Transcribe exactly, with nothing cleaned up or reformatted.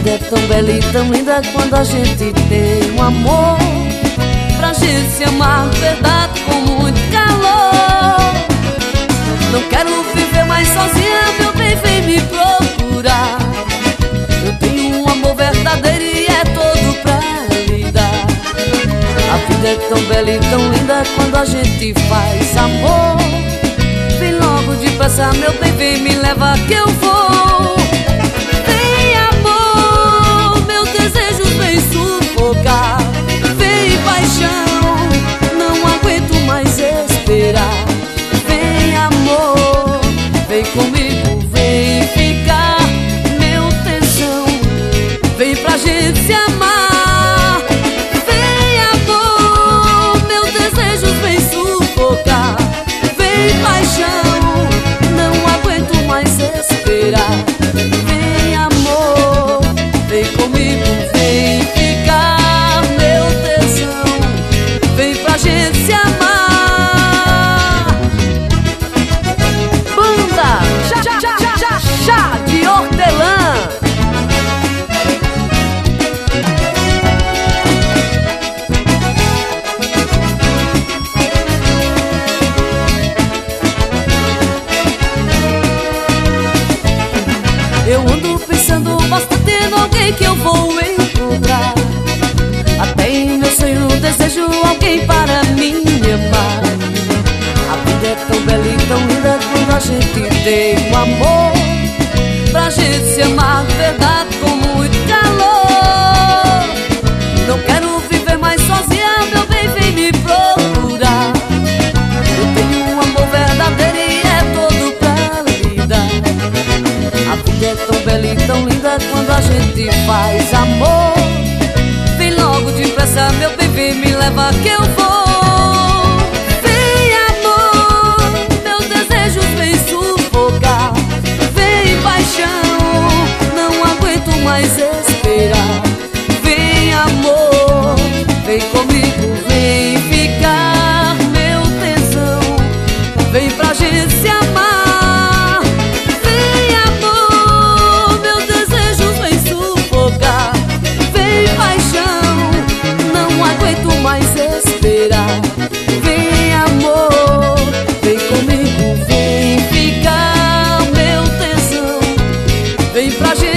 vida é tão bela e tão linda quando a gente tem um amor pra gente se amar de verdade com muito calor. Não quero viver mais sozinha, meu bem, vem me procurar. Eu tenho um amor verdadeiro e é todo pra lhe dar. A vida é tão bela e tão linda quando a gente faz amor. Vem logo depressa, meu bem, vem me levar que eu vou. Vem amor, meu desejo vem sufocar. Vem paixão, não aguento mais esperar. Vem amor, vem comigo, vem ficar. Meu tesão, vem pra gente se amar. Vem amor, meu desejo vem sufocar. Vem paixão, não aguento mais esperar. Vem amor, vem comigo, vem ficar. Meu tesão, vem pra gente se amar. Banda Chá, chá, chá, chá, chá de hortelã. Eu ando pensando bastante em alguém que eu vou encontrar. Até em meu sonho desejo alguém para me amar. A vida é tão bela e tão linda quando a gente tem um amor pra gente se amar de verdade com muito calor. Não quero viver mais sozinha, meu bem, vem me procurar. Eu tenho um amor verdadeiro e é todo pra lhe dar. A vida é tão bela e tão linda quando a gente faz amor. Vem logo depressa, meu bem, vem me levar que eu vou. Vem amor, meus desejos vem sufocar. Vem paixão, não aguento mais esperar. Vem amor, vem comigo, vem ficar. Meu tesão, vem pra gente se amar. Vem amor, meus desejos vem sufocar. Vem paixão, não aguento mais esperar. Vem amor, vem comigo, vem ficar. Meu tesão, vem pra gente